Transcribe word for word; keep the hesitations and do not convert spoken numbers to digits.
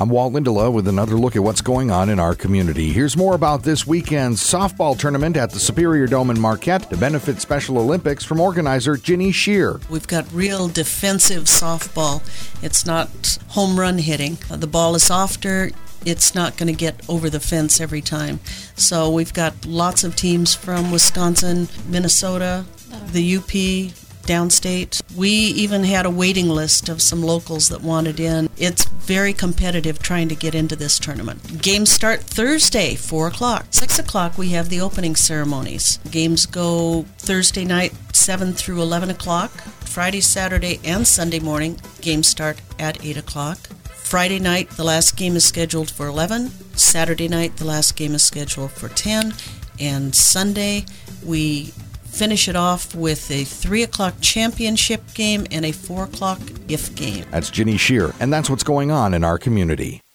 I'm Walt Lindelof with another look at what's going on in our community. Here's more about this weekend's softball tournament at the Superior Dome in Marquette to benefit Special Olympics from organizer Ginny Shear. We've got real defensive softball. It's not home run hitting. The ball is softer. It's not going to get over the fence every time. So we've got lots of teams from Wisconsin, Minnesota, the U P, downstate. We even had a waiting list of some locals that wanted in. It's very competitive trying to get into this tournament. Games start Thursday, four o'clock. six o'clock we have the opening ceremonies. Games go Thursday night, seven through eleven o'clock. Friday, Saturday, and Sunday morning, games start at eight o'clock. Friday night, the last game is scheduled for eleven. Saturday night, the last game is scheduled for ten. And Sunday, we finish it off with a three o'clock championship game and a four o'clock if game. That's Ginny Shear, and that's what's going on in our community.